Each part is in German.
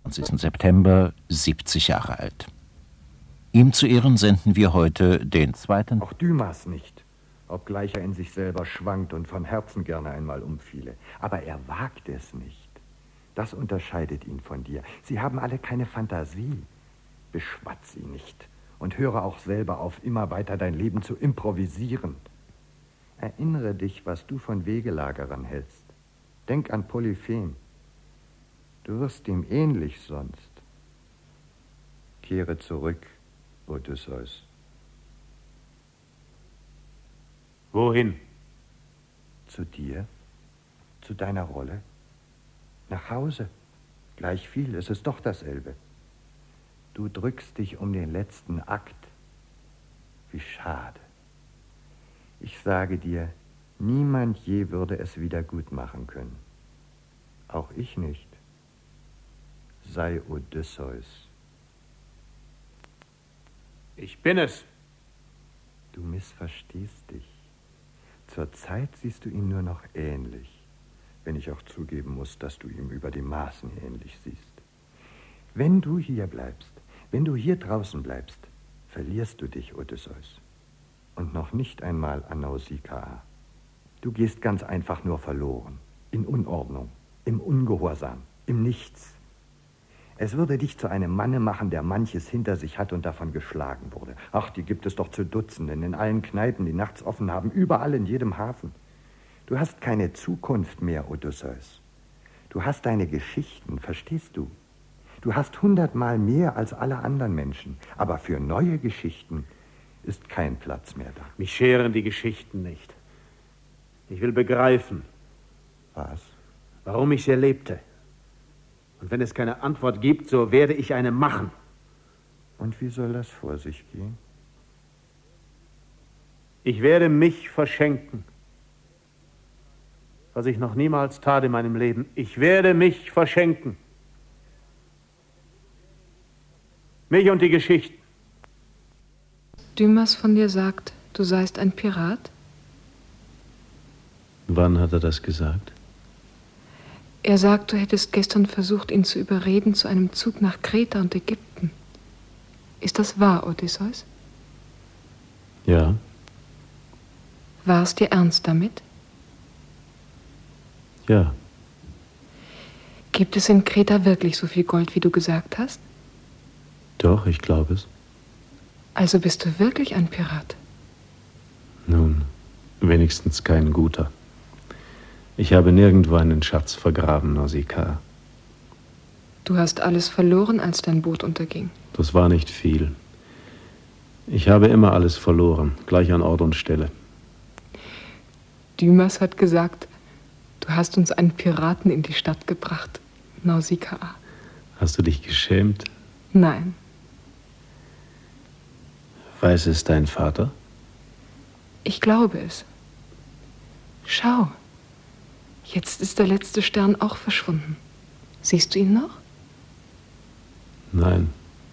und sie ist im September 70 Jahre alt. Ihm zu Ehren senden wir heute den zweiten... Auch Dumas nicht, obgleich er in sich selber schwankt und von Herzen gerne einmal umfiele. Aber er wagt es nicht. Das unterscheidet ihn von dir. Sie haben alle keine Fantasie. Beschwatz sie nicht und höre auch selber auf, immer weiter dein Leben zu improvisieren. Erinnere dich, was du von Wegelagerern hältst. Denk an Polyphem. Du wirst ihm ähnlich sonst. Kehre zurück, Odysseus. Wohin? Zu dir, zu deiner Rolle. Nach Hause. Gleich viel, es ist doch dasselbe. Du drückst dich um den letzten Akt. Wie schade. Ich sage dir, niemand je würde es wieder gut machen können. Auch ich nicht. Sei Odysseus. Ich bin es. Du missverstehst dich. Zurzeit siehst du ihm nur noch ähnlich, wenn ich auch zugeben muss, dass du ihm über die Maßen ähnlich siehst. Wenn du hier bleibst, wenn du hier draußen bleibst, verlierst du dich, Odysseus. Und noch nicht einmal an Nausikaa. Du gehst ganz einfach nur verloren. In Unordnung, im Ungehorsam, im Nichts. Es würde dich zu einem Manne machen, der manches hinter sich hat und davon geschlagen wurde. Ach, die gibt es doch zu Dutzenden, in allen Kneipen, die nachts offen haben, überall in jedem Hafen. Du hast keine Zukunft mehr, Odysseus. Du hast deine Geschichten, verstehst du? Du hast 100-mal mehr als alle anderen Menschen. Aber für neue Geschichten ist kein Platz mehr da. Mich scheren die Geschichten nicht. Ich will begreifen. Was? Warum ich sie erlebte. Und wenn es keine Antwort gibt, so werde ich eine machen. Und wie soll das vor sich gehen? Ich werde mich verschenken. Was ich noch niemals tat in meinem Leben. Ich werde mich verschenken. Mich und die Geschichten. Dumas von dir sagt, du seist ein Pirat? Wann hat er das gesagt? Er sagt, du hättest gestern versucht, ihn zu überreden zu einem Zug nach Kreta und Ägypten. Ist das wahr, Odysseus? Ja. War es dir ernst damit? Ja. Gibt es in Kreta wirklich so viel Gold, wie du gesagt hast? Doch, ich glaube es. Also bist du wirklich ein Pirat? Nun, wenigstens kein guter. Ich habe nirgendwo einen Schatz vergraben, Nausikaa. Du hast alles verloren, als dein Boot unterging. Das war nicht viel. Ich habe immer alles verloren, gleich an Ort und Stelle. Dumas hat gesagt, du hast uns einen Piraten in die Stadt gebracht, Nausikaa. Hast du dich geschämt? Nein. Weiß es dein Vater? Ich glaube es. Schau, jetzt ist der letzte Stern auch verschwunden. Siehst du ihn noch? Nein.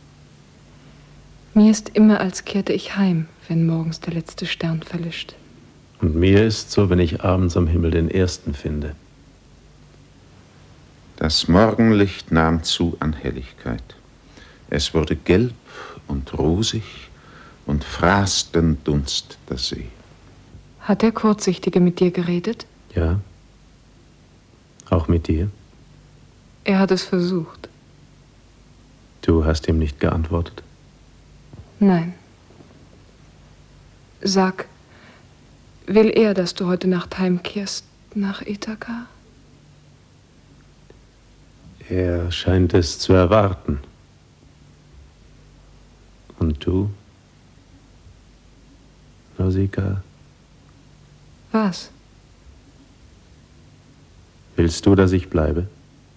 Mir ist immer, als kehrte ich heim, wenn morgens der letzte Stern verlischt. Und mir ist so, wenn ich abends am Himmel den ersten finde. Das Morgenlicht nahm zu an Helligkeit. Es wurde gelb und rosig und fraß den Dunst der See. Hat der Kurzsichtige mit dir geredet? Ja. Auch mit dir? Er hat es versucht. Du hast ihm nicht geantwortet? Nein. Sag, will er, dass du heute Nacht heimkehrst nach Ithaka? Er scheint es zu erwarten. Und du? Nausikaa? Was? Willst du, dass ich bleibe?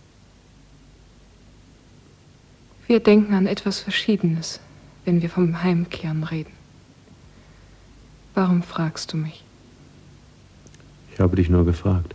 Wir denken an etwas Verschiedenes, wenn wir vom Heimkehren reden. Warum fragst du mich? Ich habe dich nur gefragt.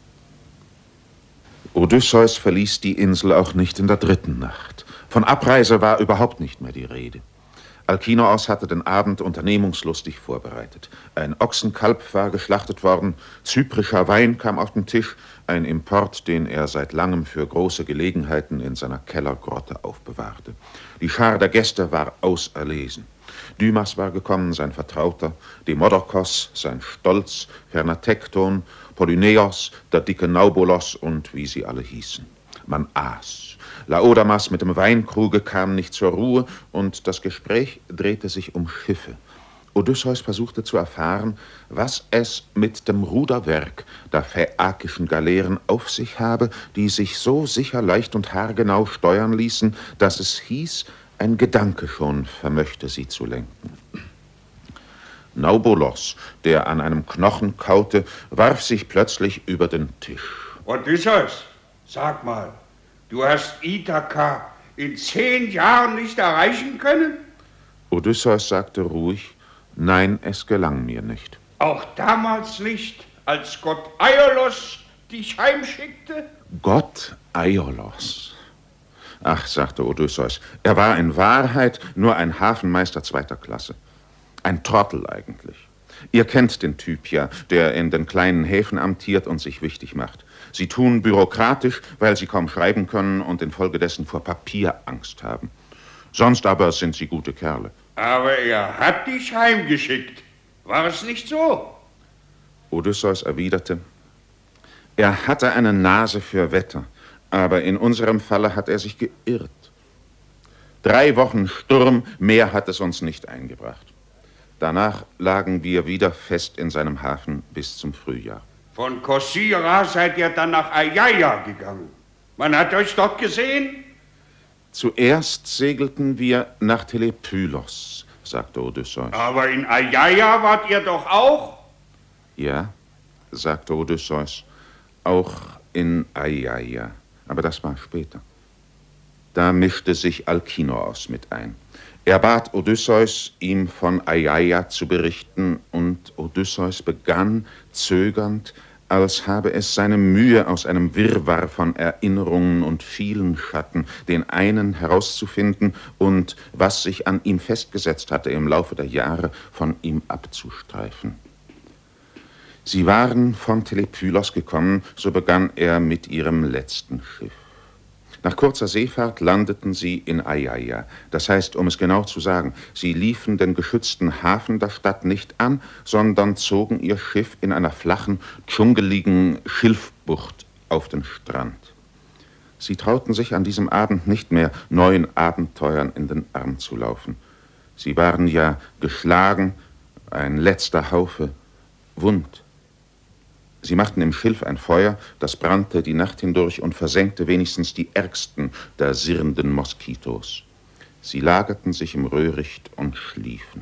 Odysseus verließ die Insel auch nicht in der 3. Nacht. Von Abreise war überhaupt nicht mehr die Rede. Alkinoos hatte den Abend unternehmungslustig vorbereitet. Ein Ochsenkalb war geschlachtet worden, zyprischer Wein kam auf den Tisch, ein Import, den er seit langem für große Gelegenheiten in seiner Kellergrotte aufbewahrte. Die Schar der Gäste war auserlesen. Dymas war gekommen, sein Vertrauter, Demodokos, sein Stolz, ferner Tekton, Polyneos, der dicke Naubolos und wie sie alle hießen. Man aß. Laodamas mit dem Weinkruge kam nicht zur Ruhe und das Gespräch drehte sich um Schiffe. Odysseus versuchte zu erfahren, was es mit dem Ruderwerk der phäakischen Galeeren auf sich habe, die sich so sicher, leicht und haargenau steuern ließen, dass es hieß, ein Gedanke schon vermöchte sie zu lenken. Naubolos, der an einem Knochen kaute, warf sich plötzlich über den Tisch. Odysseus, sag mal, du hast Ithaka in 10 Jahren nicht erreichen können? Odysseus sagte ruhig, nein, es gelang mir nicht. Auch damals nicht, als Gott Aiolos dich heimschickte? Gott Aiolos. Ach, sagte Odysseus, er war in Wahrheit nur ein Hafenmeister 2. Klasse. Ein Trottel eigentlich. Ihr kennt den Typ ja, der in den kleinen Häfen amtiert und sich wichtig macht. Sie tun bürokratisch, weil sie kaum schreiben können und infolgedessen vor Papier Angst haben. Sonst aber sind sie gute Kerle. Aber er hat dich heimgeschickt. War es nicht so? Odysseus erwiderte, er hatte eine Nase für Wetter, aber in unserem Falle hat er sich geirrt. 3 Wochen Sturm, mehr hat es uns nicht eingebracht. Danach lagen wir wieder fest in seinem Hafen bis zum Frühjahr. Von Kosira seid ihr dann nach Aiaia gegangen. Man hat euch dort gesehen? Zuerst segelten wir nach Telepylos, sagte Odysseus. Aber in Aiaia wart ihr doch auch? Ja, sagte Odysseus, auch in Aiaia. Aber das war später. Da mischte sich Alkinoos mit ein. Er bat Odysseus, ihm von Aiaia zu berichten, und Odysseus begann, zögernd, als habe es seine Mühe, aus einem Wirrwarr von Erinnerungen und vielen Schatten den einen herauszufinden und was sich an ihm festgesetzt hatte, im Laufe der Jahre von ihm abzustreifen. Sie waren von Telepylos gekommen, so begann er mit ihrem letzten Schiff. Nach kurzer Seefahrt landeten sie in Aiaia. Das heißt, um es genau zu sagen, sie liefen den geschützten Hafen der Stadt nicht an, sondern zogen ihr Schiff in einer flachen, dschungeligen Schilfbucht auf den Strand. Sie trauten sich an diesem Abend nicht mehr, neuen Abenteuern in den Arm zu laufen. Sie waren ja geschlagen, ein letzter Haufe, wund. Sie machten im Schilf ein Feuer, das brannte die Nacht hindurch und versenkte wenigstens die ärgsten der sirrenden Moskitos. Sie lagerten sich im Röhricht und schliefen.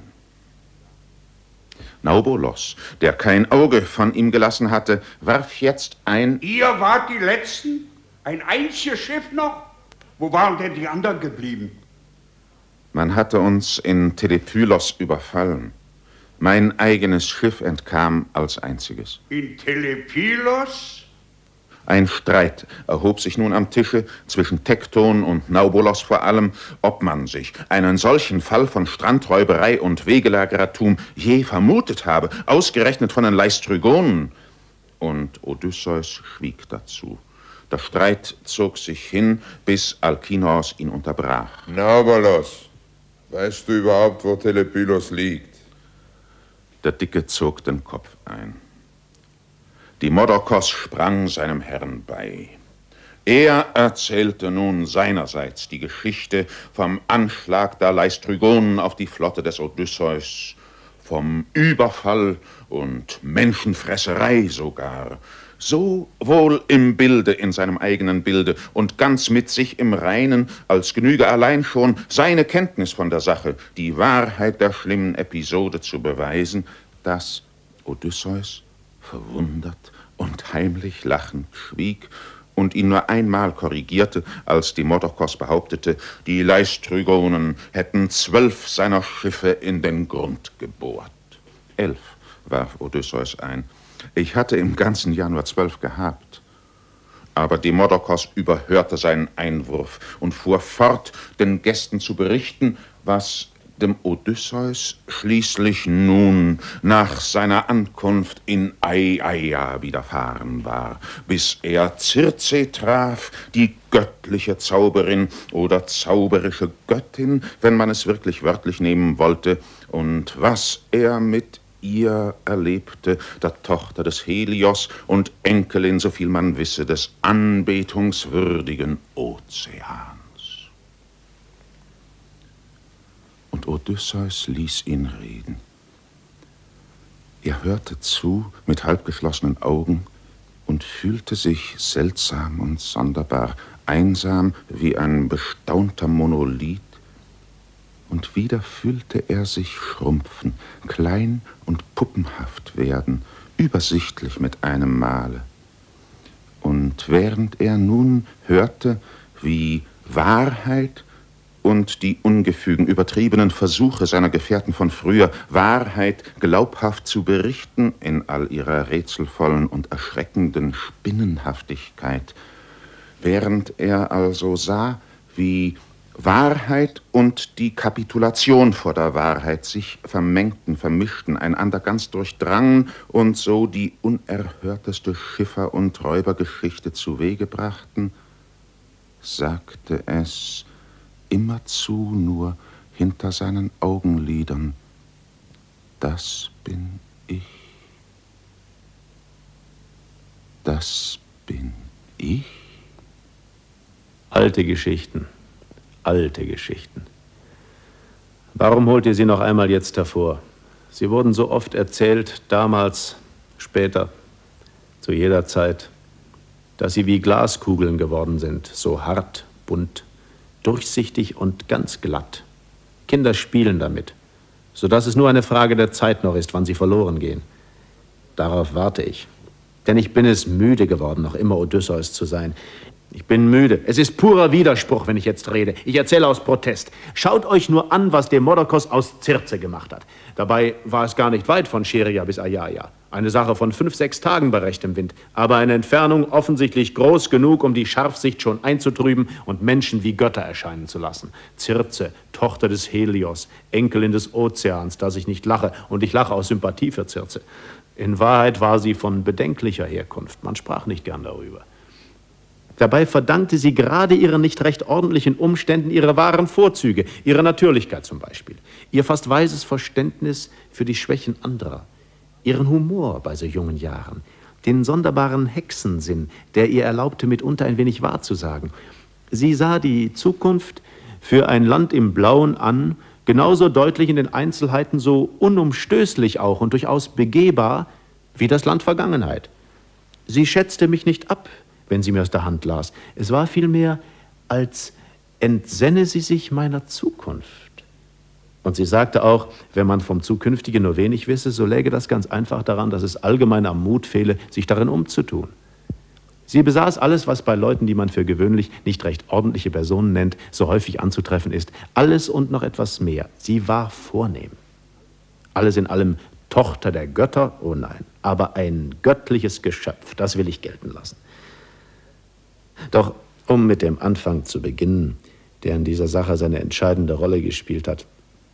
Naubolos, der kein Auge von ihm gelassen hatte, warf jetzt ein... Ihr wart die Letzten? Ein einziges Schiff noch? Wo waren denn die anderen geblieben? Man hatte uns in Telepylos überfallen. Mein eigenes Schiff entkam als einziges. In Telepylos? Ein Streit erhob sich nun am Tische zwischen Tekton und Naubolos vor allem, ob man sich einen solchen Fall von Strandräuberei und Wegelagerertum je vermutet habe, ausgerechnet von den Leistrygonen. Und Odysseus schwieg dazu. Der Streit zog sich hin, bis Alkinoos ihn unterbrach. Naubolos, weißt du überhaupt, wo Telepylos liegt? Der Dicke zog den Kopf ein. Demodokos sprang seinem Herrn bei. Er erzählte nun seinerseits die Geschichte vom Anschlag der Leistrygonen auf die Flotte des Odysseus, vom Überfall und Menschenfresserei sogar, so wohl im Bilde, in seinem eigenen Bilde und ganz mit sich im Reinen, als genüge allein schon seine Kenntnis von der Sache, die Wahrheit der schlimmen Episode zu beweisen, dass Odysseus verwundert und heimlich lachend schwieg und ihn nur einmal korrigierte, als Demodokos behauptete, die Leistrygonen hätten 12 seiner Schiffe in den Grund gebohrt. 11, warf Odysseus ein. Ich hatte im ganzen Jahr nur 12 gehabt. Aber Demodokos überhörte seinen Einwurf und fuhr fort, den Gästen zu berichten, was dem Odysseus schließlich nun nach seiner Ankunft in Aiaia widerfahren war, bis er Circe traf, die göttliche Zauberin oder zauberische Göttin, wenn man es wirklich wörtlich nehmen wollte, und was er mit ihr erlebte, der Tochter des Helios und Enkelin, soviel man wisse, des anbetungswürdigen Ozeans. Und Odysseus ließ ihn reden. Er hörte zu mit halbgeschlossenen Augen und fühlte sich seltsam und sonderbar, einsam wie ein bestaunter Monolith. Und wieder fühlte er sich schrumpfen, klein und puppenhaft werden, übersichtlich mit einem Male. Und während er nun hörte, wie Wahrheit und die ungefügen, übertriebenen Versuche seiner Gefährten von früher, Wahrheit glaubhaft zu berichten in all ihrer rätselvollen und erschreckenden Spinnenhaftigkeit, während er also sah, wie Wahrheit und die Kapitulation vor der Wahrheit sich vermengten, vermischten, einander ganz durchdrangen und so die unerhörteste Schiffer- und Räubergeschichte zu Wege brachten, sagte es immerzu nur hinter seinen Augenlidern: Das bin ich. Das bin ich. Alte Geschichten. Alte Geschichten. Warum holt ihr sie noch einmal jetzt hervor? Sie wurden so oft erzählt, damals, später, zu jeder Zeit, dass sie wie Glaskugeln geworden sind, so hart, bunt, durchsichtig und ganz glatt. Kinder spielen damit, sodass es nur eine Frage der Zeit noch ist, wann sie verloren gehen. Darauf warte ich. Denn ich bin es müde geworden, noch immer Odysseus zu sein. Ich bin müde. Es ist purer Widerspruch, wenn ich jetzt rede. Ich erzähle aus Protest. Schaut euch nur an, was Demodokos aus Circe gemacht hat. Dabei war es gar nicht weit von Scheria bis Aiaia. Eine Sache von 5-6 Tagen bei rechtem Wind. Aber eine Entfernung offensichtlich groß genug, um die Scharfsicht schon einzutrüben und Menschen wie Götter erscheinen zu lassen. Circe, Tochter des Helios, Enkelin des Ozeans, dass ich nicht lache. Und ich lache aus Sympathie für Circe. In Wahrheit war sie von bedenklicher Herkunft. Man sprach nicht gern darüber. Dabei verdankte sie gerade ihren nicht recht ordentlichen Umständen ihre wahren Vorzüge, ihre Natürlichkeit zum Beispiel, ihr fast weises Verständnis für die Schwächen anderer, ihren Humor bei so jungen Jahren, den sonderbaren Hexensinn, der ihr erlaubte, mitunter ein wenig wahrzusagen. Sie sah die Zukunft für ein Land im Blauen an, genauso deutlich in den Einzelheiten, so unumstößlich auch und durchaus begehbar wie das Land Vergangenheit. Sie schätzte mich nicht ab, wenn sie mir aus der Hand las. Es war vielmehr, als entsenne sie sich meiner Zukunft. Und sie sagte auch, wenn man vom Zukünftigen nur wenig wisse, so läge das ganz einfach daran, dass es allgemein am Mut fehle, sich darin umzutun. Sie besaß alles, was bei Leuten, die man für gewöhnlich nicht recht ordentliche Personen nennt, so häufig anzutreffen ist. Alles und noch etwas mehr. Sie war vornehm. Alles in allem Tochter der Götter, oh nein, aber ein göttliches Geschöpf, das will ich gelten lassen. Doch um mit dem Anfang zu beginnen, der in dieser Sache seine entscheidende Rolle gespielt hat.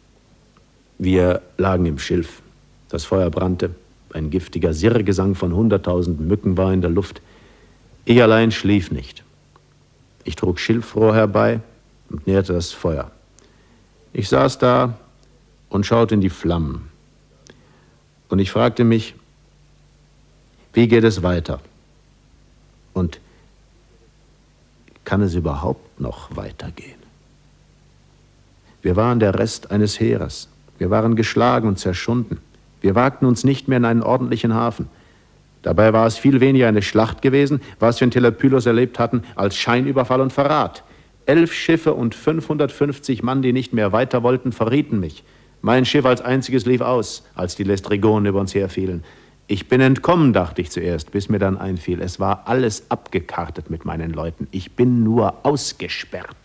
Wir lagen im Schilf. Das Feuer brannte. Ein giftiger Sirrgesang von 100.000 Mücken war in der Luft. Ich allein schlief nicht. Ich trug Schilfrohr herbei und nährte das Feuer. Ich saß da und schaute in die Flammen. Und ich fragte mich, wie geht es weiter? Und kann es überhaupt noch weitergehen? Wir waren der Rest eines Heeres. Wir waren geschlagen und zerschunden. Wir wagten uns nicht mehr in einen ordentlichen Hafen. Dabei war es viel weniger eine Schlacht gewesen, was wir in Telepylos erlebt hatten, als Scheinüberfall und Verrat. 11 Schiffe und 550 Mann, die nicht mehr weiter wollten, verrieten mich. Mein Schiff als einziges lief aus, als die Lästrygonen über uns herfielen. Ich bin entkommen, dachte ich zuerst, bis mir dann einfiel, es war alles abgekartet mit meinen Leuten. Ich bin nur ausgesperrt.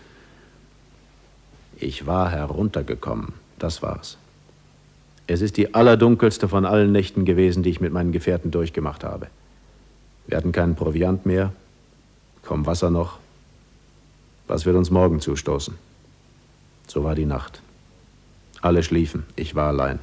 Ich war heruntergekommen, das war's. Es ist die allerdunkelste von allen Nächten gewesen, die ich mit meinen Gefährten durchgemacht habe. Wir hatten keinen Proviant mehr, kaum Wasser noch. Was wird uns morgen zustoßen? So war die Nacht. Alle schliefen, ich war allein.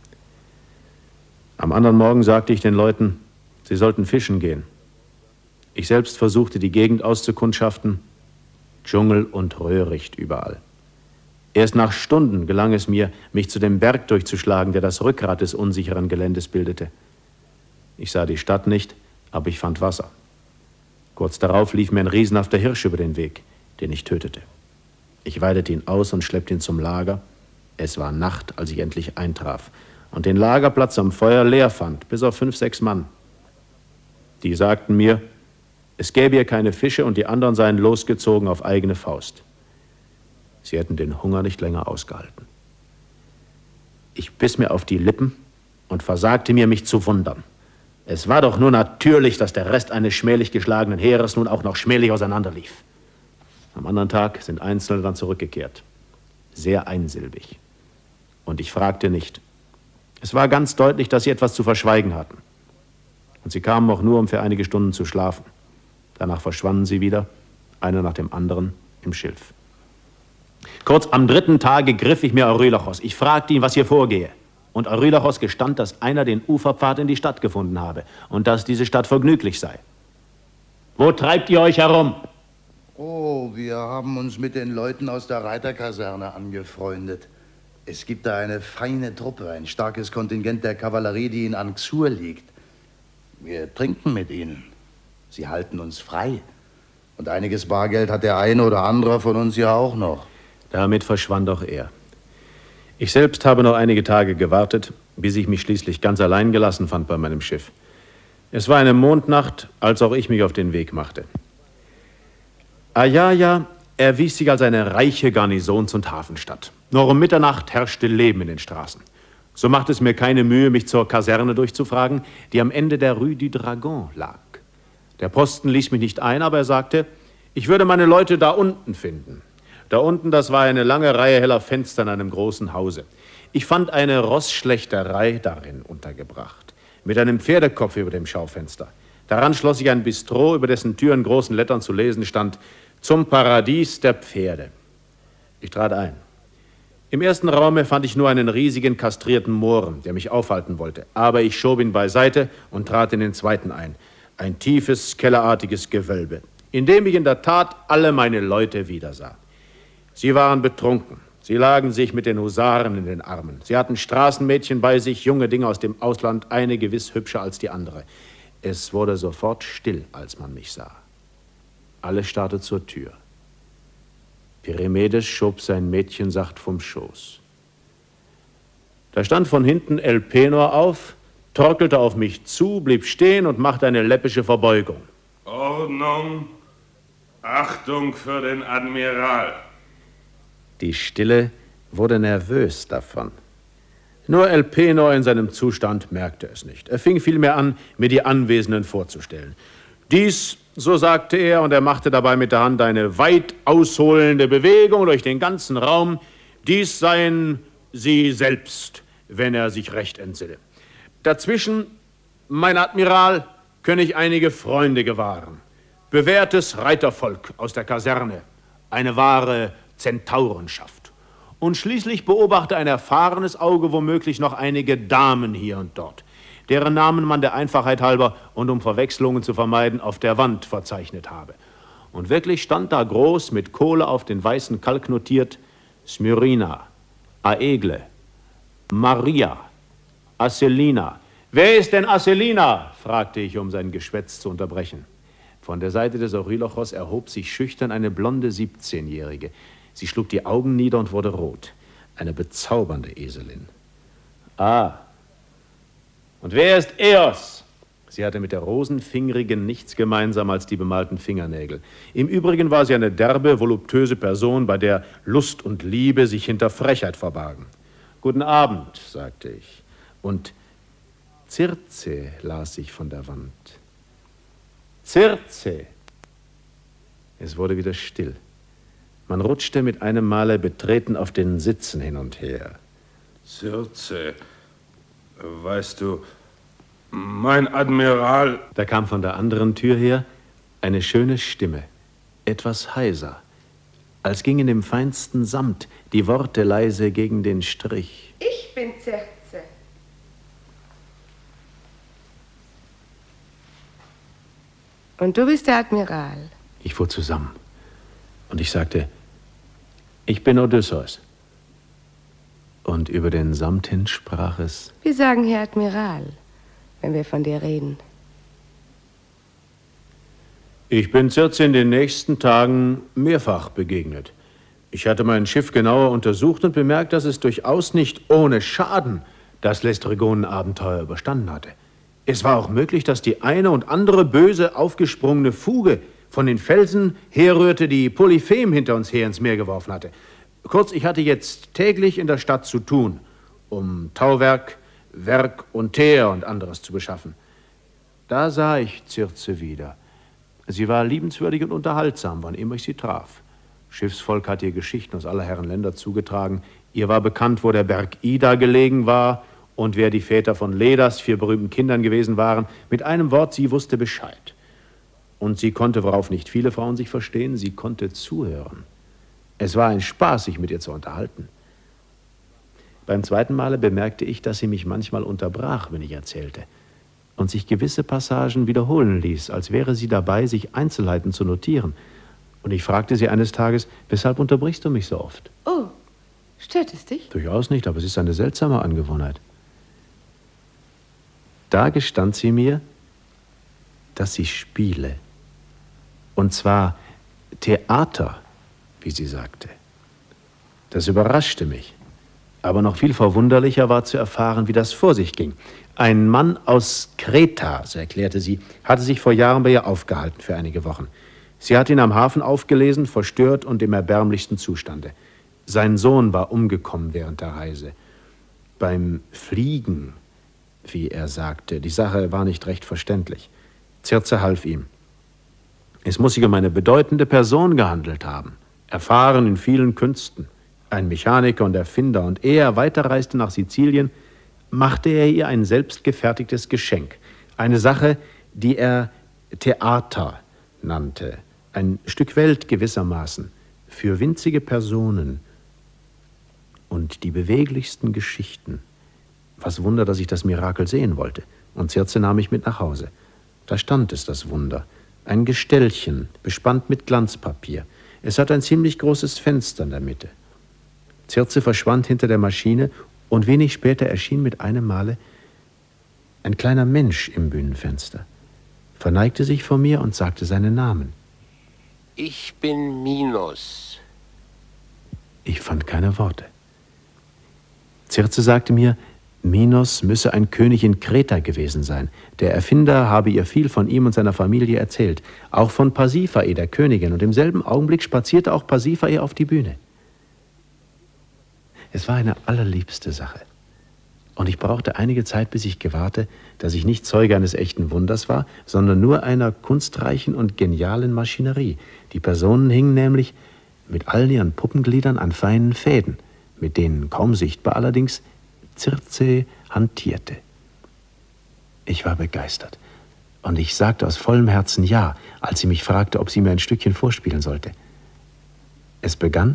Am anderen Morgen sagte ich den Leuten, sie sollten fischen gehen. Ich selbst versuchte, die Gegend auszukundschaften. Dschungel und Röhricht überall. Erst nach Stunden gelang es mir, mich zu dem Berg durchzuschlagen, der das Rückgrat des unsicheren Geländes bildete. Ich sah die Stadt nicht, aber ich fand Wasser. Kurz darauf lief mir ein riesenhafter Hirsch über den Weg, den ich tötete. Ich weidete ihn aus und schleppte ihn zum Lager. Es war Nacht, als ich endlich eintraf und den Lagerplatz am Feuer leer fand, bis auf 5, 6 Mann. Die sagten mir, es gäbe hier keine Fische und die anderen seien losgezogen auf eigene Faust. Sie hätten den Hunger nicht länger ausgehalten. Ich biss mir auf die Lippen und versagte mir, mich zu wundern. Es war doch nur natürlich, dass der Rest eines schmählich geschlagenen Heeres nun auch noch schmählich auseinanderlief. Am anderen Tag sind Einzelne dann zurückgekehrt. Sehr einsilbig. Und ich fragte nicht. Es war ganz deutlich, dass sie etwas zu verschweigen hatten. Und sie kamen auch nur, um für einige Stunden zu schlafen. Danach verschwanden sie wieder, einer nach dem anderen, im Schilf. Kurz am 3. Tage griff ich mir Eurylachos. Ich fragte ihn, was hier vorgehe. Und Eurylachos gestand, dass einer den Uferpfad in die Stadt gefunden habe und dass diese Stadt vergnüglich sei. Wo treibt ihr euch herum? Oh, wir haben uns mit den Leuten aus der Reiterkaserne angefreundet. Es gibt da eine feine Truppe, ein starkes Kontingent der Kavallerie, die in Anxur liegt. Wir trinken mit ihnen. Sie halten uns frei. Und einiges Bargeld hat der eine oder andere von uns ja auch noch. Damit verschwand auch er. Ich selbst habe noch einige Tage gewartet, bis ich mich schließlich ganz allein gelassen fand bei meinem Schiff. Es war eine Mondnacht, als auch ich mich auf den Weg machte. Ayaya erwies sich als eine reiche Garnisons- und Hafenstadt. Nur um Mitternacht herrschte Leben in den Straßen. So machte es mir keine Mühe, mich zur Kaserne durchzufragen, die am Ende der Rue du Dragon lag. Der Posten ließ mich nicht ein, aber er sagte, ich würde meine Leute da unten finden. Da unten, das war eine lange Reihe heller Fenster in einem großen Hause. Ich fand eine Rossschlechterei darin untergebracht, mit einem Pferdekopf über dem Schaufenster. Daran schloss sich ein Bistro, über dessen Tür in großen Lettern zu lesen stand, zum Paradies der Pferde. Ich trat ein. Im ersten Raume fand ich nur einen riesigen, kastrierten Mohren, der mich aufhalten wollte. Aber ich schob ihn beiseite und trat in den zweiten ein. Ein tiefes, kellerartiges Gewölbe, in dem ich in der Tat alle meine Leute wiedersah. Sie waren betrunken. Sie lagen sich mit den Husaren in den Armen. Sie hatten Straßenmädchen bei sich, junge Dinge aus dem Ausland, eine gewiss hübscher als die andere. Es wurde sofort still, als man mich sah. Alle starrten zur Tür. Pyrämedes schob sein Mädchen sacht vom Schoß. Da stand von hinten Elpenor auf, torkelte auf mich zu, blieb stehen und machte eine läppische Verbeugung. Ordnung, Achtung für den Admiral. Die Stille wurde nervös davon. Nur Elpenor in seinem Zustand merkte es nicht. Er fing vielmehr an, mir die Anwesenden vorzustellen. Dies, so sagte er, und er machte dabei mit der Hand eine weit ausholende Bewegung durch den ganzen Raum, dies seien sie selbst, wenn er sich recht entsinne. Dazwischen, mein Admiral, könne ich einige Freunde gewahren. Bewährtes Reitervolk aus der Kaserne, eine wahre Zentaurenschaft. Und schließlich beobachte ein erfahrenes Auge womöglich noch einige Damen hier und dort, deren Namen man der Einfachheit halber und um Verwechslungen zu vermeiden auf der Wand verzeichnet habe. Und wirklich stand da groß mit Kohle auf den weißen Kalk notiert Smyrina, Aegle, Maria, Asselina. Wer ist denn Asselina? Fragte ich, um sein Geschwätz zu unterbrechen. Von der Seite des Eurylachos erhob sich schüchtern eine blonde 17-Jährige. Sie schlug die Augen nieder und wurde rot. Eine bezaubernde Eselin. Ah, und wer ist Eos? Sie hatte mit der rosenfingrigen nichts gemeinsam als die bemalten Fingernägel. Im Übrigen war sie eine derbe, voluptöse Person, bei der Lust und Liebe sich hinter Frechheit verbargen. Guten Abend, sagte ich. Und Circe las ich von der Wand. Circe. Es wurde wieder still. Man rutschte mit einem Male betreten auf den Sitzen hin und her. Circe, weißt du, mein Admiral... Da kam von der anderen Tür her eine schöne Stimme, etwas heiser. als gingen im feinsten Samt die Worte leise gegen den Strich. Ich bin Circe. Und du bist der Admiral. Ich fuhr zusammen und ich sagte, ich bin Odysseus. Und über den Samt hin sprach es: Wir sagen Herr Admiral, wenn wir von dir reden. Ich bin Circe in den nächsten Tagen mehrfach begegnet. Ich hatte mein Schiff genauer untersucht und bemerkt, dass es durchaus nicht ohne Schaden das Lästregonen-Abenteuer überstanden hatte. Es war auch möglich, dass die eine und andere böse aufgesprungene Fuge von den Felsen herrührte, die Polyphem hinter uns her ins Meer geworfen hatte. Kurz, ich hatte jetzt täglich in der Stadt zu tun, um Tauwerk, Werk und Teer und anderes zu beschaffen. Da sah ich Circe wieder. Sie war liebenswürdig und unterhaltsam, wann immer ich sie traf. Schiffsvolk hatte ihr Geschichten aus aller Herren Länder zugetragen. Ihr war bekannt, wo der Berg Ida gelegen war und wer die Väter von Ledas 4 berühmten Kindern gewesen waren. Mit einem Wort, sie wusste Bescheid. Und sie konnte, worauf nicht viele Frauen sich verstehen, sie konnte zuhören. Es war ein Spaß, sich mit ihr zu unterhalten. Beim zweiten Male bemerkte ich, dass sie mich manchmal unterbrach, wenn ich erzählte, und sich gewisse Passagen wiederholen ließ, als wäre sie dabei, sich Einzelheiten zu notieren. Und ich fragte sie eines Tages, weshalb unterbrichst du mich so oft? Oh, stört es dich? Durchaus nicht, aber es ist eine seltsame Angewohnheit. Da gestand sie mir, dass sie spiele. Und zwar Theater, wie sie sagte. Das überraschte mich. Aber noch viel verwunderlicher war zu erfahren, wie das vor sich ging. Ein Mann aus Kreta, so erklärte sie, hatte sich vor Jahren bei ihr aufgehalten für einige Wochen. Sie hatte ihn am Hafen aufgelesen, verstört und im erbärmlichsten Zustande. Sein Sohn war umgekommen während der Reise. Beim Fliegen, wie er sagte. Die Sache war nicht recht verständlich. Circe half ihm. Es muss sich um eine bedeutende Person gehandelt haben, erfahren in vielen Künsten, ein Mechaniker und Erfinder. Und ehe er weiterreiste nach Sizilien, machte er ihr ein selbstgefertigtes Geschenk. Eine Sache, die er Theater nannte. Ein Stück Welt gewissermaßen, für winzige Personen und die beweglichsten Geschichten. Was Wunder, dass ich das Mirakel sehen wollte. Und Circe nahm mich mit nach Hause. Da stand es, das Wunder. Ein Gestellchen, bespannt mit Glanzpapier. Es hat ein ziemlich großes Fenster in der Mitte. Circe verschwand hinter der Maschine und wenig später erschien mit einem Male ein kleiner Mensch im Bühnenfenster, verneigte sich vor mir und sagte seinen Namen. Ich bin Minos. Ich fand keine Worte. Circe sagte mir, Minos müsse ein König in Kreta gewesen sein. Der Erfinder habe ihr viel von ihm und seiner Familie erzählt, auch von Pasiphae, der Königin, und im selben Augenblick spazierte auch Pasiphae auf die Bühne. Es war eine allerliebste Sache. Und ich brauchte einige Zeit, bis ich gewahrte, dass ich nicht Zeuge eines echten Wunders war, sondern nur einer kunstreichen und genialen Maschinerie. Die Personen hingen nämlich mit allen ihren Puppengliedern an feinen Fäden, mit denen, kaum sichtbar allerdings, Circe hantierte. Ich war begeistert. Und ich sagte aus vollem Herzen ja, als sie mich fragte, ob sie mir ein Stückchen vorspielen sollte. Es begann.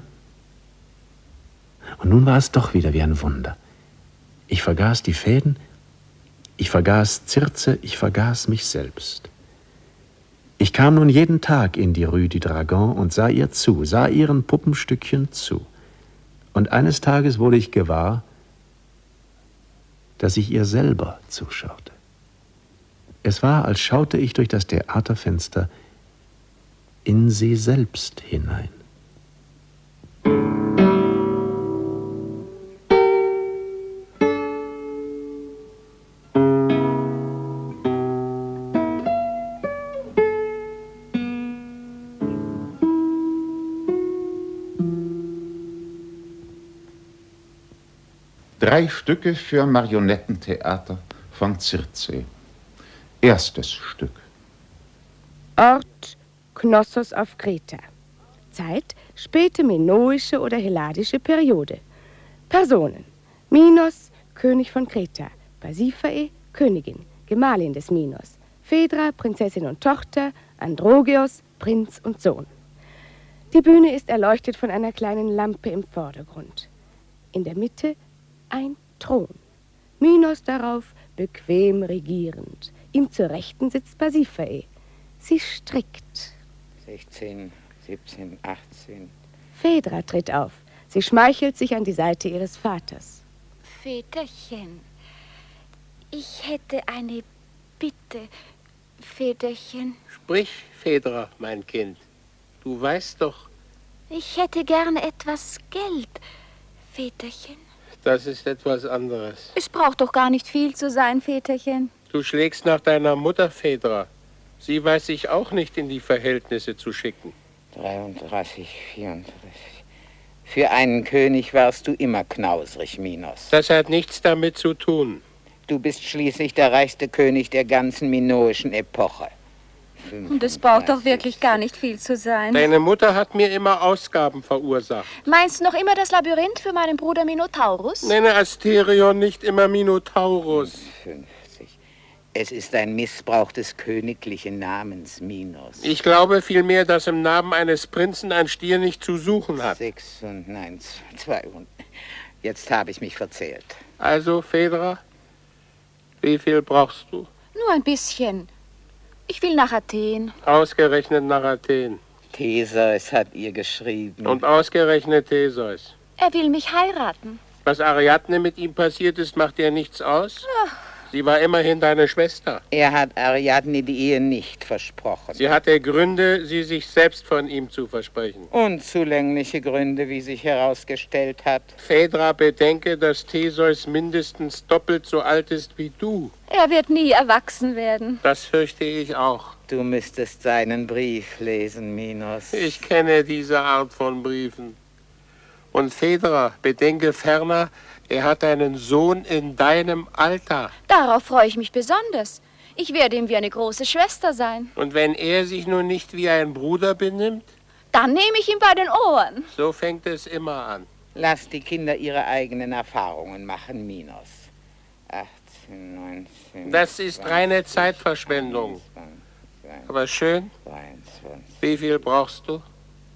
Und nun war es doch wieder wie ein Wunder. Ich vergaß die Fäden, ich vergaß Circe, ich vergaß mich selbst. Ich kam nun jeden Tag in die Rue du Dragon und sah ihr zu, sah ihren Puppenstückchen zu. Und eines Tages wurde ich gewahr, dass ich ihr selber zuschaute. Es war, als schaute ich durch das Theaterfenster in sie selbst hinein. Drei Stücke für Marionettentheater von Circe. Erstes Stück. Ort Knossos auf Kreta. Zeit späte minoische oder helladische Periode. Personen: Minos, König von Kreta. Pasiphae, Königin, Gemahlin des Minos. Phaedra, Prinzessin und Tochter. Androgeos, Prinz und Sohn. Die Bühne ist erleuchtet von einer kleinen Lampe im Vordergrund. In der Mitte ein Thron. Minos darauf bequem regierend. Ihm zur Rechten sitzt Pasiphae. Sie strickt. 16, 17, 18. Phaedra tritt auf. Sie schmeichelt sich an die Seite ihres Vaters. Väterchen, ich hätte eine Bitte, Väterchen. Sprich, Phaedra, mein Kind. Du weißt doch. Ich hätte gerne etwas Geld, Väterchen. Das ist etwas anderes. Es braucht doch gar nicht viel zu sein, Väterchen. Du schlägst nach deiner Mutter, Phaedra. Sie weiß sich auch nicht in die Verhältnisse zu schicken. 33, 34. Für einen König warst du immer knausrig, Minos. Das hat nichts damit zu tun. Du bist schließlich der reichste König der ganzen minoischen Epoche. Und es braucht doch wirklich gar nicht viel zu sein. Deine Mutter hat mir immer Ausgaben verursacht. Meinst du noch immer das Labyrinth für meinen Bruder Minotaurus? Nenne Asterion nicht immer Minotaurus. 50. Es ist ein Missbrauch des königlichen Namens, Minos. Ich glaube vielmehr, dass im Namen eines Prinzen ein Stier nicht zu suchen hat. 6 und 9, 2 und... Jetzt habe ich mich verzählt. Also, Phaedra, wie viel brauchst du? Nur ein bisschen. Ich will nach Athen. Ausgerechnet nach Athen. Theseus hat ihr geschrieben. Und ausgerechnet Theseus. Er will mich heiraten. Was Ariadne mit ihm passiert ist, macht dir nichts aus? Ach. Sie war immerhin deine Schwester. Er hat Ariadne die Ehe nicht versprochen. Sie hatte Gründe, sie sich selbst von ihm zu versprechen. Unzulängliche Gründe, wie sich herausgestellt hat. Phaedra, bedenke, dass Theseus mindestens doppelt so alt ist wie du. Er wird nie erwachsen werden. Das fürchte ich auch. Du müsstest seinen Brief lesen, Minos. Ich kenne diese Art von Briefen. Und Phaedra, bedenke ferner, er hat einen Sohn in deinem Alter. Darauf freue ich mich besonders. Ich werde ihm wie eine große Schwester sein. Und wenn er sich nun nicht wie ein Bruder benimmt? Dann nehme ich ihn bei den Ohren. So fängt es immer an. Lass die Kinder ihre eigenen Erfahrungen machen, Minos. 18, 19... Das ist 20, reine Zeitverschwendung. 22, aber schön. 23. Wie viel brauchst du?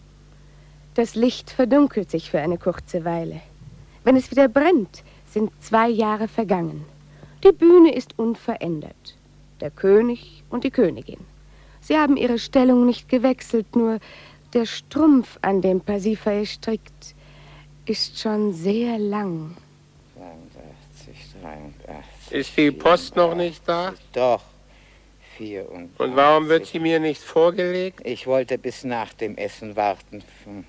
Das Licht verdunkelt sich für eine kurze Weile. Wenn es wieder brennt, sind 2 Jahre vergangen. Die Bühne ist unverändert. Der König und die Königin. Sie haben ihre Stellung nicht gewechselt, nur der Strumpf, an dem Pasiphae strickt, ist schon sehr lang. 82, 83... Ist die Post noch nicht da? Doch. 84. Und warum wird sie mir nicht vorgelegt? Ich wollte bis nach dem Essen warten.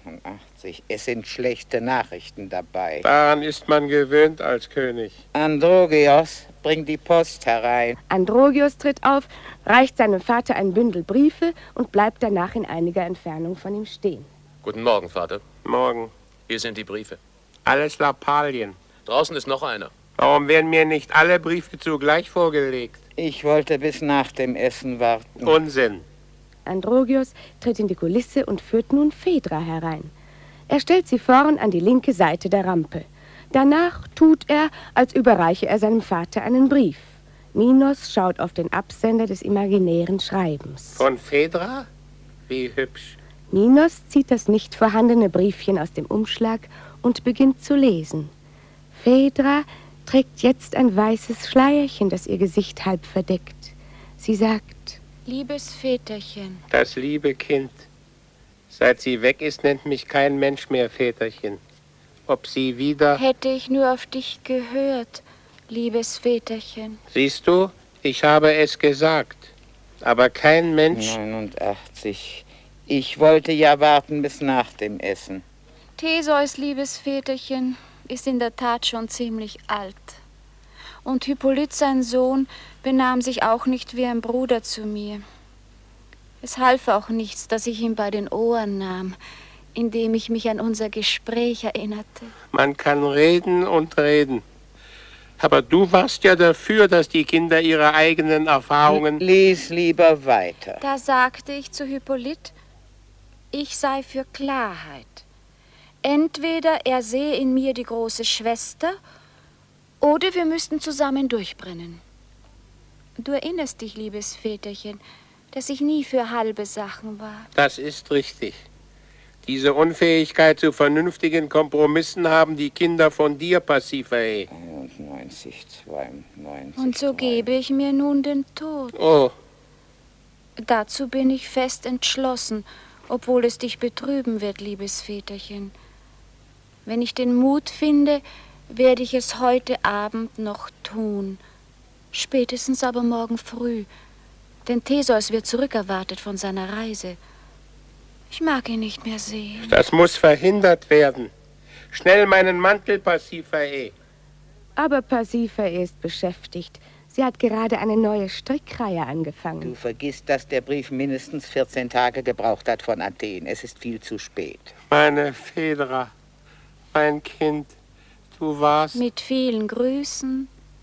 85. Es sind schlechte Nachrichten dabei. Daran ist man gewöhnt als König. Androgeos, bring die Post herein. Androgeos tritt auf, reicht seinem Vater ein Bündel Briefe und bleibt danach in einiger Entfernung von ihm stehen. Guten Morgen, Vater. Morgen. Hier sind die Briefe. Alles Lappalien. Draußen ist noch einer. Warum werden mir nicht alle Briefe zugleich vorgelegt? Ich wollte bis nach dem Essen warten. Unsinn. Androgeos tritt in die Kulisse und führt nun Phaedra herein. Er stellt sie vorn an die linke Seite der Rampe. Danach tut er, als überreiche er seinem Vater einen Brief. Minos schaut auf den Absender des imaginären Schreibens. Von Phaedra? Wie hübsch. Minos zieht das nicht vorhandene Briefchen aus dem Umschlag und beginnt zu lesen. Phaedra trägt jetzt ein weißes Schleierchen, das ihr Gesicht halb verdeckt. Sie sagt: Liebes Väterchen. Das liebe Kind. Seit sie weg ist, nennt mich kein Mensch mehr Väterchen. Ob sie wieder... Hätte ich nur auf dich gehört, liebes Väterchen. Siehst du, ich habe es gesagt. Aber kein Mensch... 89. Ich wollte ja warten bis nach dem Essen. Theseus, liebes Väterchen, ist in der Tat schon ziemlich alt. Und Hippolyt, sein Sohn, benahm sich auch nicht wie ein Bruder zu mir. Es half auch nichts, dass ich ihn bei den Ohren nahm, indem ich mich an unser Gespräch erinnerte. Man kann reden und reden. Aber du warst ja dafür, dass die Kinder ihre eigenen Erfahrungen... Lies lieber weiter. Da sagte ich zu Hippolyt, ich sei für Klarheit. Entweder er sehe in mir die große Schwester, oder wir müssten zusammen durchbrennen. Du erinnerst dich, liebes Väterchen, dass ich nie für halbe Sachen war. Das ist richtig. Diese Unfähigkeit zu vernünftigen Kompromissen haben die Kinder von dir, Pasiphae. 91, 92. Und so gebe ich mir nun den Tod. Oh. Dazu bin ich fest entschlossen, obwohl es dich betrüben wird, liebes Väterchen. Wenn ich den Mut finde, werde ich es heute Abend noch tun. Spätestens aber morgen früh, denn Theseus wird zurückerwartet von seiner Reise. Ich mag ihn nicht mehr sehen. Das muss verhindert werden. Schnell meinen Mantel, Pasiphae. Aber Pasiphae ist beschäftigt. Sie hat gerade eine neue Strickreihe angefangen. Du vergisst, dass der Brief mindestens 14 Tage gebraucht hat von Athen. Es ist viel zu spät. Meine Phaedra, mein Kind, du warst... Mit vielen Grüßen,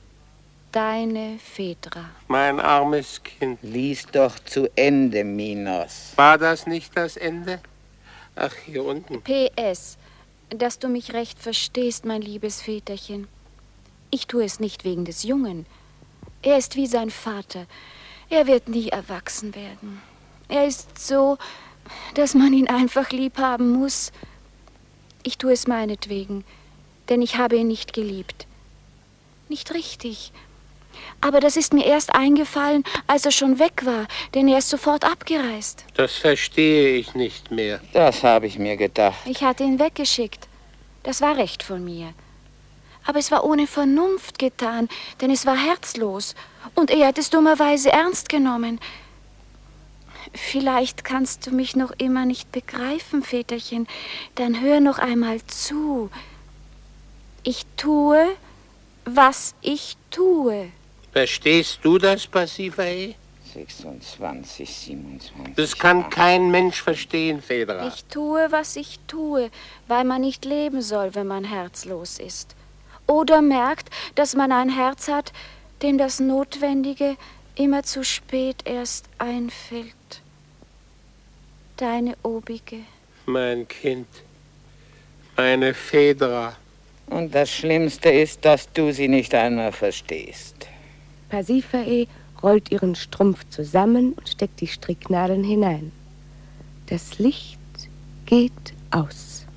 deine Phaedra. Mein armes Kind. Lies doch zu Ende, Minos. War das nicht das Ende? Ach, hier unten. PS, dass du mich recht verstehst, mein liebes Väterchen. Ich tue es nicht wegen des Jungen. Er ist wie sein Vater. Er wird nie erwachsen werden. Er ist so, dass man ihn einfach lieb haben muss. Ich tue es meinetwegen, denn ich habe ihn nicht geliebt. Nicht richtig. Aber das ist mir erst eingefallen, als er schon weg war, denn er ist sofort abgereist. Das verstehe ich nicht mehr. Das habe ich mir gedacht. Ich hatte ihn weggeschickt. Das war recht von mir. Aber es war ohne Vernunft getan, denn es war herzlos. Und er hat es dummerweise ernst genommen. Vielleicht kannst du mich noch immer nicht begreifen, Väterchen. Dann hör noch einmal zu. Ich tue, was ich tue. Verstehst du das, Pasiphae? 26, 27. Das kann kein Mensch verstehen, Phaedra. Ich tue, was ich tue, weil man nicht leben soll, wenn man herzlos ist. Oder merkt, dass man ein Herz hat, dem das Notwendige immer zu spät erst einfällt. Deine obige. Mein Kind, meine Phaedra. Und das Schlimmste ist, dass du sie nicht einmal verstehst. Pasiphae rollt ihren Strumpf zusammen und steckt die Stricknadeln hinein. Das Licht geht aus.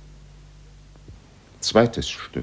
Zweites Stück.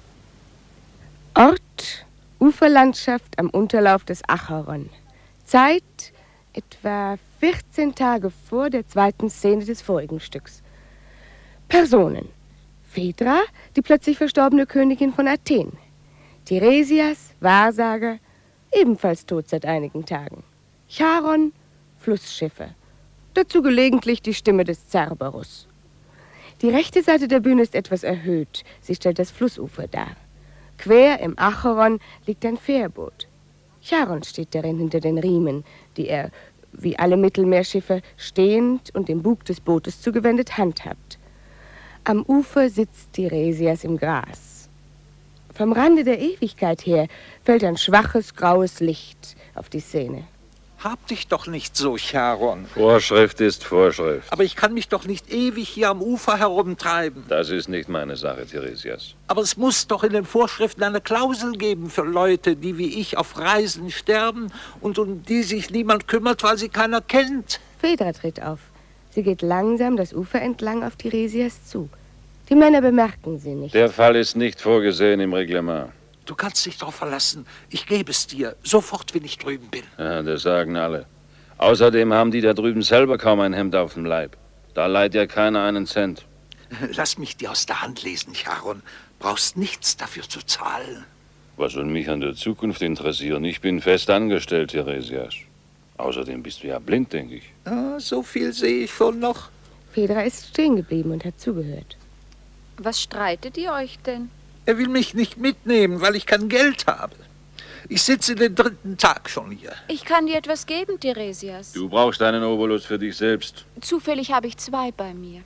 Ort, Uferlandschaft am Unterlauf des Acheron. Zeit, etwa 14 Tage vor der zweiten Szene des vorigen Stücks. Personen. Phaedra, die plötzlich verstorbene Königin von Athen. Tiresias, Wahrsager, ebenfalls tot seit einigen Tagen. Charon, Flussschiffe. Dazu gelegentlich die Stimme des Cerberus. Die rechte Seite der Bühne ist etwas erhöht. Sie stellt das Flussufer dar. Quer im Acheron liegt ein Fährboot. Charon steht darin hinter den Riemen, die er, wie alle Mittelmeerschiffe, stehend und dem Bug des Bootes zugewendet handhabt. Am Ufer sitzt Tiresias im Gras. Vom Rande der Ewigkeit her fällt ein schwaches, graues Licht auf die Szene. Hab dich doch nicht so, Charon. Vorschrift ist Vorschrift. Aber ich kann mich doch nicht ewig hier am Ufer herumtreiben. Das ist nicht meine Sache, Tiresias. Aber es muss doch in den Vorschriften eine Klausel geben für Leute, die wie ich auf Reisen sterben und um die sich niemand kümmert, weil sie keiner kennt. Phaedra tritt auf. Sie geht langsam das Ufer entlang auf Tiresias zu. Die Männer bemerken sie nicht. Der Fall ist nicht vorgesehen im Reglement. Du kannst dich darauf verlassen. Ich gebe es dir, sofort, wenn ich drüben bin. Ja, das sagen alle. Außerdem haben die da drüben selber kaum ein Hemd auf dem Leib. Da leiht ja keiner einen Cent. Lass mich dir aus der Hand lesen, Charon. Brauchst nichts dafür zu zahlen. Was soll mich an der Zukunft interessieren? Ich bin fest angestellt, Tiresias. Außerdem bist du ja blind, denke ich. Ja, so viel sehe ich schon noch. Phaedra ist stehen geblieben und hat zugehört. Was streitet ihr euch denn? Er will mich nicht mitnehmen, weil ich kein Geld habe. Ich sitze den 3. Tag schon hier. Ich kann dir etwas geben, Tiresias. Du brauchst einen Obolus für dich selbst. Zufällig habe ich 2 bei mir.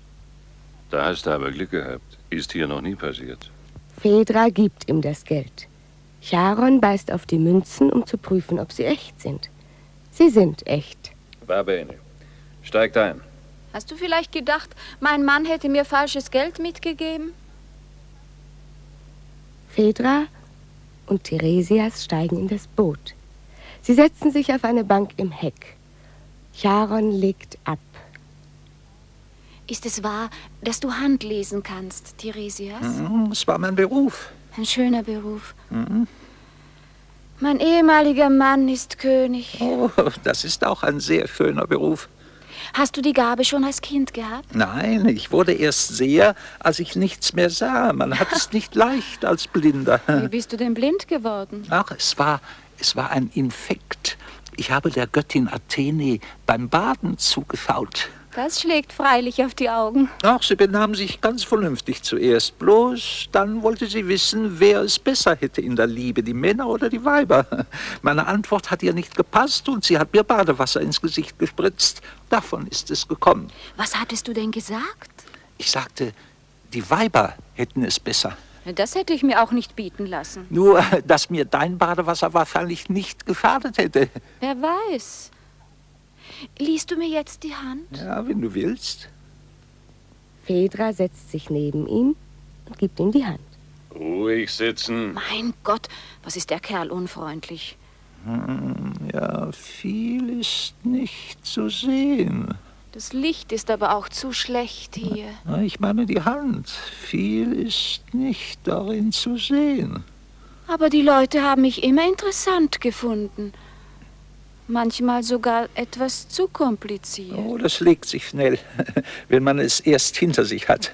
Da hast du aber Glück gehabt. Ist hier noch nie passiert. Phaedra gibt ihm das Geld. Charon beißt auf die Münzen, um zu prüfen, ob sie echt sind. Sie sind echt. Va bene. Steigt ein. Hast du vielleicht gedacht, mein Mann hätte mir falsches Geld mitgegeben? Phaedra und Tiresias steigen in das Boot. Sie setzen sich auf eine Bank im Heck. Charon legt ab. Ist es wahr, dass du Hand lesen kannst, Tiresias? Es war mein Beruf. Ein schöner Beruf. Mein ehemaliger Mann ist König. Oh, das ist auch ein sehr schöner Beruf. Hast du die Gabe schon als Kind gehabt? Nein, ich wurde erst Seher, als ich nichts mehr sah. Man hat es nicht leicht als Blinder. Wie bist du denn blind geworden? Ach, es war ein Infekt. Ich habe der Göttin Athene beim Baden zugeschaut. Das schlägt freilich auf die Augen. Ach, sie benahm sich ganz vernünftig zuerst. Bloß dann wollte sie wissen, wer es besser hätte in der Liebe, die Männer oder die Weiber. Meine Antwort hat ihr nicht gepasst und sie hat mir Badewasser ins Gesicht gespritzt. Davon ist es gekommen. Was hattest du denn gesagt? Ich sagte, die Weiber hätten es besser. Das hätte ich mir auch nicht bieten lassen. Nur, dass mir dein Badewasser wahrscheinlich nicht geschadet hätte. Wer weiß. Liest du mir jetzt die Hand? Ja, wenn du willst. Phaedra setzt sich neben ihm und gibt ihm die Hand. Ruhig sitzen. Mein Gott, was ist der Kerl unfreundlich. Ja, viel ist nicht zu sehen. Das Licht ist aber auch zu schlecht hier. Ich meine die Hand. Viel ist nicht darin zu sehen. Aber die Leute haben mich immer interessant gefunden. Manchmal sogar etwas zu kompliziert. Oh, das legt sich schnell, wenn man es erst hinter sich hat.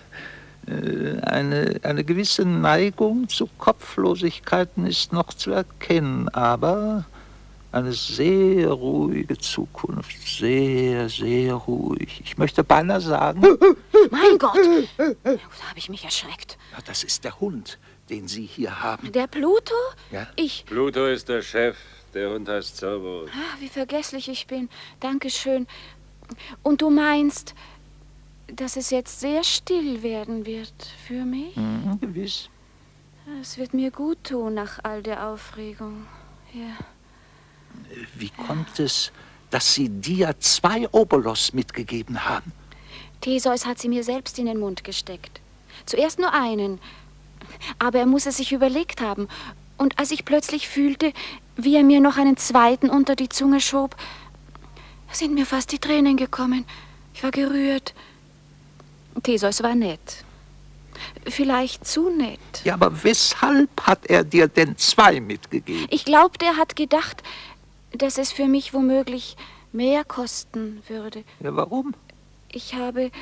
Eine gewisse Neigung zu Kopflosigkeiten ist noch zu erkennen, aber eine sehr ruhige Zukunft. Sehr, sehr ruhig. Ich möchte beinahe sagen... Mein Gott! Da habe ich mich erschreckt. Ja, das ist der Hund, den Sie hier haben. Der Pluto? Ja. Pluto ist der Chef. Der Hund heißt Cerberus. Wie vergesslich ich bin. Dankeschön. Und du meinst, dass es jetzt sehr still werden wird für mich? Gewiss. Es wird mir gut tun nach all der Aufregung. Ja. Wie kommt es, dass Sie dir 2 Obolos mitgegeben haben? Theseus hat sie mir selbst in den Mund gesteckt. Zuerst nur einen. Aber er muss es sich überlegt haben. Und als ich plötzlich fühlte, wie er mir noch einen zweiten unter die Zunge schob, sind mir fast die Tränen gekommen. Ich war gerührt. Theseus war nett. Vielleicht zu nett. Ja, aber weshalb hat er dir denn 2 mitgegeben? Ich glaubte, er hat gedacht, dass es für mich womöglich mehr kosten würde. Ja, warum? Ich habe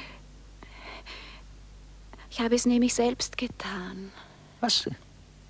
es nämlich selbst getan. Was denn?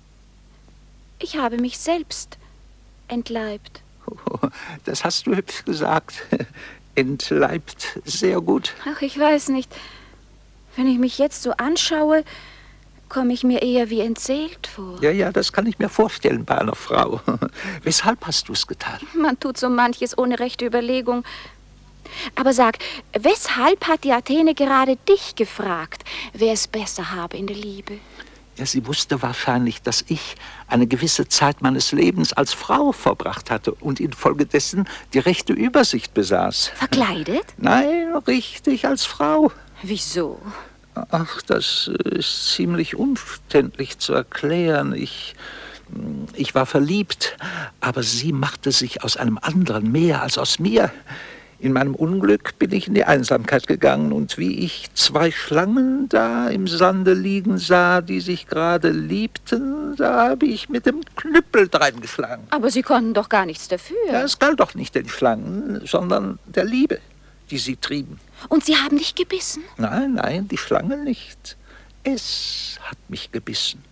Ich habe mich selbst entleibt. Oh, das hast du hübsch gesagt. Entleibt, sehr gut. Ach, ich weiß nicht. Wenn ich mich jetzt so anschaue, komme ich mir eher wie entseelt vor. Ja, das kann ich mir vorstellen bei einer Frau. Weshalb hast du es getan? Man tut so manches ohne rechte Überlegung. Aber sag, weshalb hat die Athene gerade dich gefragt, wer es besser habe in der Liebe? Ja, sie wusste wahrscheinlich, dass ich eine gewisse Zeit meines Lebens als Frau verbracht hatte und infolgedessen die rechte Übersicht besaß. Verkleidet? Nein, richtig als Frau. Wieso? Ach, das ist ziemlich umständlich zu erklären. Ich war verliebt, aber sie machte sich aus einem anderen mehr als aus mir. In meinem Unglück bin ich in die Einsamkeit gegangen und wie ich 2 Schlangen da im Sande liegen sah, die sich gerade liebten, da habe ich mit dem Knüppel dreingeschlagen. Aber Sie konnten doch gar nichts dafür. Ja, es galt doch nicht den Schlangen, sondern der Liebe, die sie trieben. Und Sie haben dich gebissen? Nein, die Schlange nicht. Es hat mich gebissen.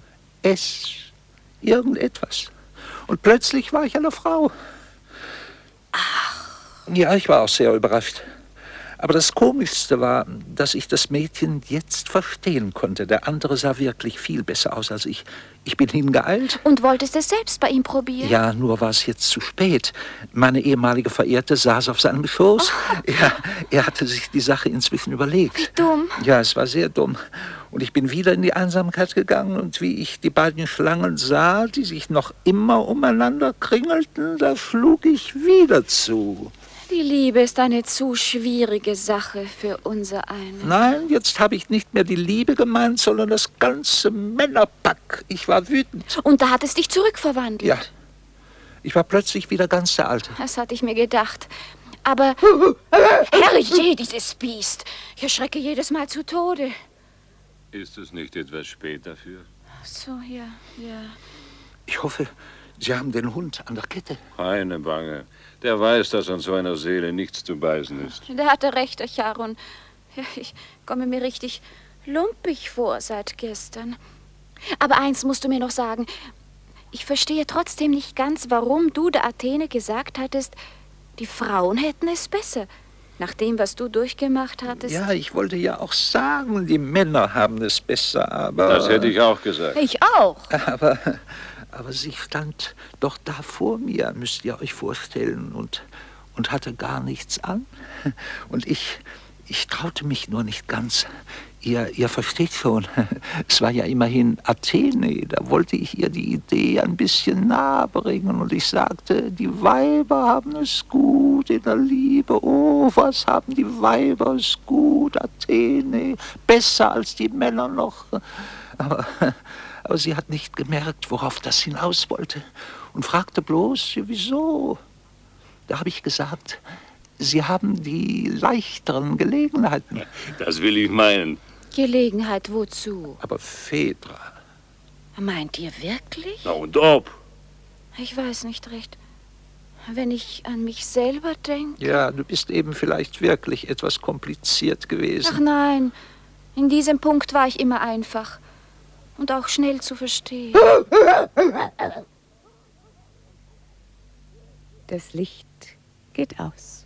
Irgendetwas. Und plötzlich war ich eine Frau. Ach. Ja, ich war auch sehr überrascht. Aber das Komischste war, dass ich das Mädchen jetzt verstehen konnte. Der andere sah wirklich viel besser aus als ich. Ich bin hingeeilt. Und wolltest es selbst bei ihm probieren? Ja, nur war es jetzt zu spät. Meine ehemalige Verehrte saß auf seinem Schoß. Oh. Er hatte sich die Sache inzwischen überlegt. Wie dumm. Ja, es war sehr dumm. Und ich bin wieder in die Einsamkeit gegangen. Und wie ich die beiden Schlangen sah, die sich noch immer umeinander kringelten, da schlug ich wieder zu. Die Liebe ist eine zu schwierige Sache für unser einen. Nein, jetzt habe ich nicht mehr die Liebe gemeint, sondern das ganze Männerpack. Ich war wütend. Und da hat es dich zurückverwandelt? Ja. Ich war plötzlich wieder ganz der Alte. Das hatte ich mir gedacht. Aber, Herrje, dieses Biest. Ich erschrecke jedes Mal zu Tode. Ist es nicht etwas spät dafür? So, ja. Ich hoffe, Sie haben den Hund an der Kette. Keine Bange. Der weiß, dass an so einer Seele nichts zu beißen ist. Da hat er recht, der Charon. Ja, ich komme mir richtig lumpig vor seit gestern. Aber eins musst du mir noch sagen. Ich verstehe trotzdem nicht ganz, warum du der Athene gesagt hattest, die Frauen hätten es besser. Nach dem, was du durchgemacht hattest. Ja, ich wollte ja auch sagen, die Männer haben es besser, aber... Das hätte ich auch gesagt. Ich auch. Aber sie stand doch da vor mir, müsst ihr euch vorstellen, und hatte gar nichts an. Und ich traute mich nur nicht ganz. Ihr versteht schon, es war ja immerhin Athene, da wollte ich ihr die Idee ein bisschen nahe bringen. Und ich sagte, die Weiber haben es gut in der Liebe. Oh, was haben die Weiber es gut, Athene, besser als die Männer noch. Aber sie hat nicht gemerkt, worauf das hinaus wollte, und fragte bloß, wieso. Da habe ich gesagt, Sie haben die leichteren Gelegenheiten. Das will ich meinen. Gelegenheit wozu? Aber Phaedra. Meint ihr wirklich? Na und ob? Ich weiß nicht recht. Wenn ich an mich selber denke... Ja, du bist eben vielleicht wirklich etwas kompliziert gewesen. Ach nein, in diesem Punkt war ich immer einfach. Und auch schnell zu verstehen. Das Licht geht aus.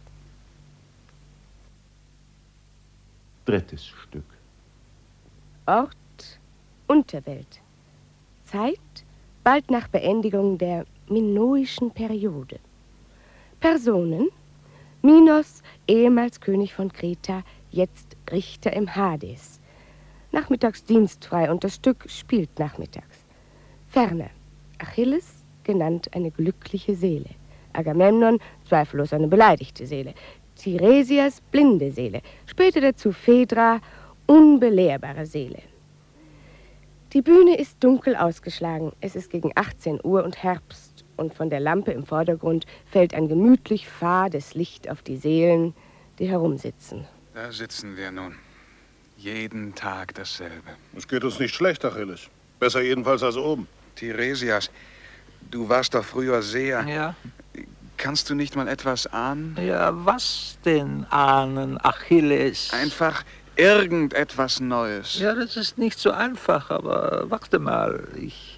Drittes Stück. Ort, Unterwelt. Zeit, bald nach Beendigung der minoischen Periode. Personen, Minos, ehemals König von Kreta, jetzt Richter im Hades. Nachmittags dienstfrei und das Stück spielt nachmittags. Ferner, Achilles, genannt eine glückliche Seele. Agamemnon, zweifellos eine beleidigte Seele. Tiresias, blinde Seele. Später dazu Phaedra, unbelehrbare Seele. Die Bühne ist dunkel ausgeschlagen. Es ist gegen 18 Uhr und Herbst. Und von der Lampe im Vordergrund fällt ein gemütlich fades Licht auf die Seelen, die herumsitzen. Da sitzen wir nun. Jeden Tag dasselbe. Es geht uns nicht schlecht, Achilles. Besser jedenfalls als oben. Tiresias, du warst doch früher Seher. Ja. Kannst du nicht mal etwas ahnen? Ja, was denn ahnen, Achilles? Einfach irgendetwas Neues. Ja, das ist nicht so einfach, aber warte mal. Ich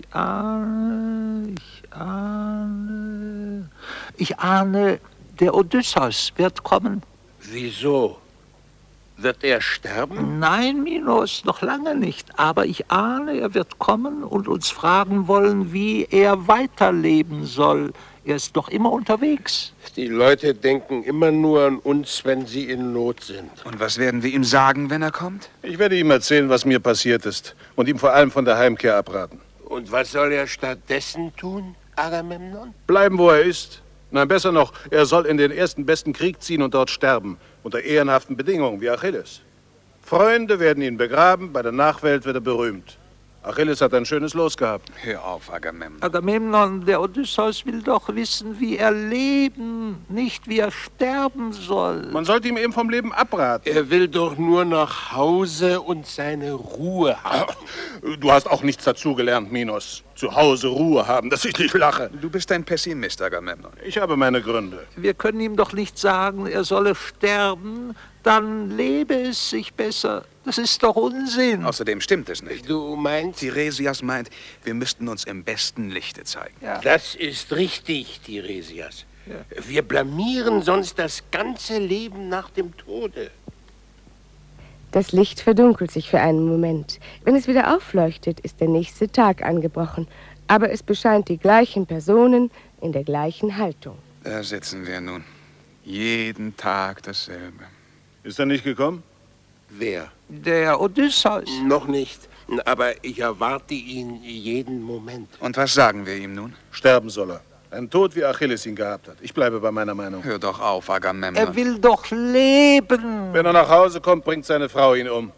ahne, der Odysseus wird kommen. Wieso? Wird er sterben? Nein, Minos, noch lange nicht. Aber ich ahne, er wird kommen und uns fragen wollen, wie er weiterleben soll. Er ist doch immer unterwegs. Die Leute denken immer nur an uns, wenn sie in Not sind. Und was werden wir ihm sagen, wenn er kommt? Ich werde ihm erzählen, was mir passiert ist. Und ihm vor allem von der Heimkehr abraten. Und was soll er stattdessen tun, Agamemnon? Bleiben, wo er ist. Nein, besser noch, er soll in den ersten besten Krieg ziehen und dort sterben. Unter ehrenhaften Bedingungen, wie Achilles. Freunde werden ihn begraben, bei der Nachwelt wird er berühmt. Achilles hat ein schönes Los gehabt. Hör auf, Agamemnon. Agamemnon, der Odysseus will doch wissen, wie er leben, nicht wie er sterben soll. Man sollte ihm eben vom Leben abraten. Er will doch nur nach Hause und seine Ruhe haben. Du hast auch nichts dazugelernt, Minos. Zu Hause Ruhe haben, dass ich nicht lache. Du bist ein Pessimist, Agamemnon. Ich habe meine Gründe. Wir können ihm doch nicht sagen, er solle sterben, dann lebe es sich besser. Das ist doch Unsinn. Außerdem stimmt es nicht. Du meinst? Tiresias meint, wir müssten uns im besten Lichte zeigen. Ja. Das ist richtig, Tiresias. Ja. Wir blamieren sonst das ganze Leben nach dem Tode. Das Licht verdunkelt sich für einen Moment. Wenn es wieder aufleuchtet, ist der nächste Tag angebrochen. Aber es bescheint die gleichen Personen in der gleichen Haltung. Da sitzen wir nun. Jeden Tag dasselbe. Ist er nicht gekommen? Wer? Der Odysseus. Noch nicht, aber ich erwarte ihn jeden Moment. Und was sagen wir ihm nun? Sterben soll er. Ein Tod, wie Achilles ihn gehabt hat. Ich bleibe bei meiner Meinung. Hör doch auf, Agamemnon. Er will doch leben. Wenn er nach Hause kommt, bringt seine Frau ihn um.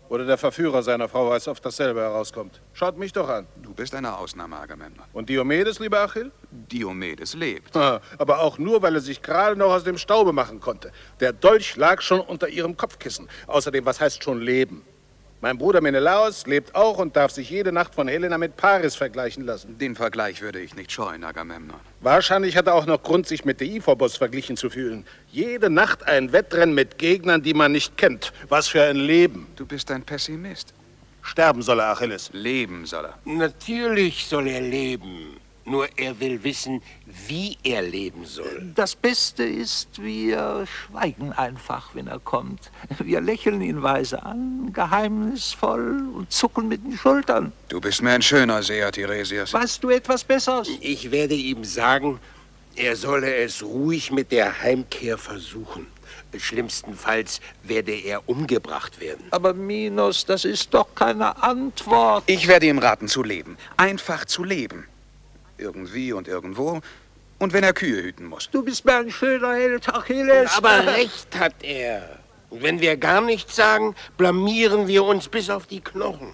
Oder der Verführer seiner Frau weiß oft dasselbe herauskommt. Schaut mich doch an. Du bist eine Ausnahme, Agamemnon. Und Diomedes, lieber Achill? Diomedes lebt. Aber auch nur, weil er sich gerade noch aus dem Staube machen konnte. Der Dolch lag schon unter ihrem Kopfkissen. Außerdem, was heißt schon leben? Mein Bruder Menelaos lebt auch und darf sich jede Nacht von Helena mit Paris vergleichen lassen. Den Vergleich würde ich nicht scheuen, Agamemnon. Wahrscheinlich hat er auch noch Grund, sich mit Deiphobos verglichen zu fühlen. Jede Nacht ein Wettrennen mit Gegnern, die man nicht kennt. Was für ein Leben. Du bist ein Pessimist. Sterben soll er, Achilles. Leben soll er. Natürlich soll er leben. Nur er will wissen, wie er leben soll. Das Beste ist, wir schweigen einfach, wenn er kommt. Wir lächeln ihn weise an, geheimnisvoll und zucken mit den Schultern. Du bist mir ein schöner Seher, Tiresias. Weißt du etwas Besseres? Ich werde ihm sagen, er solle es ruhig mit der Heimkehr versuchen. Schlimmstenfalls werde er umgebracht werden. Aber Minos, das ist doch keine Antwort. Ich werde ihm raten, zu leben. Einfach zu leben. Irgendwie und irgendwo. Und wenn er Kühe hüten muss. Du bist mir ein schöner Held, Achilles. Aber recht hat er. Und wenn wir gar nichts sagen, blamieren wir uns bis auf die Knochen.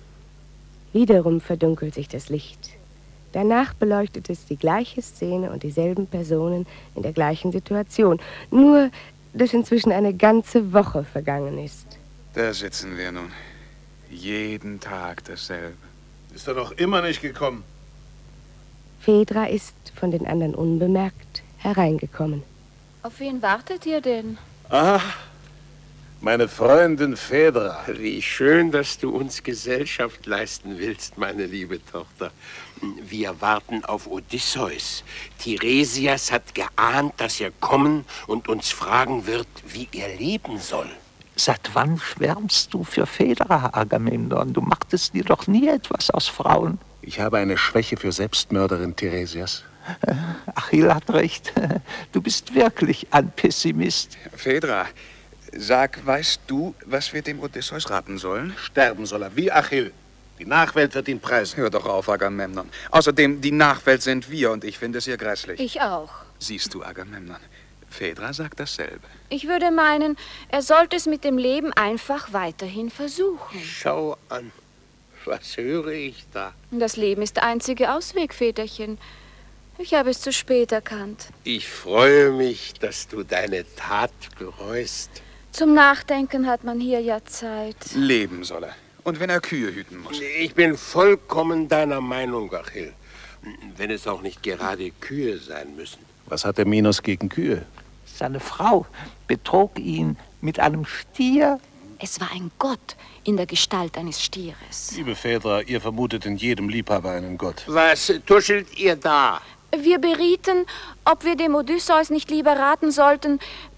Wiederum verdunkelt sich das Licht. Danach beleuchtet es die gleiche Szene und dieselben Personen in der gleichen Situation. Nur, dass inzwischen eine ganze Woche vergangen ist. Da sitzen wir nun. Jeden Tag dasselbe. Ist er noch immer nicht gekommen? Phaedra ist von den anderen unbemerkt hereingekommen. Auf wen wartet ihr denn? Ah, meine Freundin Phaedra. Wie schön, dass du uns Gesellschaft leisten willst, meine liebe Tochter. Wir warten auf Odysseus. Tiresias hat geahnt, dass er kommen und uns fragen wird, wie er leben soll. Seit wann schwärmst du für Phaedra, Agamemnon? Du machtest dir doch nie etwas aus Frauen. Ich habe eine Schwäche für Selbstmörderin, Tiresias. Achill hat recht. Du bist wirklich ein Pessimist. Phaedra, sag, weißt du, was wir dem Odysseus raten sollen? Sterben soll er, wie Achill. Die Nachwelt wird ihn preisen. Hör doch auf, Agamemnon. Außerdem, die Nachwelt sind wir und ich finde es hier grässlich. Ich auch. Siehst du, Agamemnon, Phaedra sagt dasselbe. Ich würde meinen, er sollte es mit dem Leben einfach weiterhin versuchen. Schau an. Was höre ich da? Das Leben ist der einzige Ausweg, Väterchen. Ich habe es zu spät erkannt. Ich freue mich, dass du deine Tat bereust. Zum Nachdenken hat man hier ja Zeit. Leben soll er. Und wenn er Kühe hüten muss. Ich bin vollkommen deiner Meinung, Achill. Wenn es auch nicht gerade Kühe sein müssen. Was hat der Minos gegen Kühe? Seine Frau betrog ihn mit einem Stier. Es war ein Gott in der Gestalt eines Stieres. Liebe Phaedra, ihr vermutet in jedem Liebhaber einen Gott. Was tuschelt ihr da? Wir berieten, ob wir dem Odysseus nicht lieber raten sollten,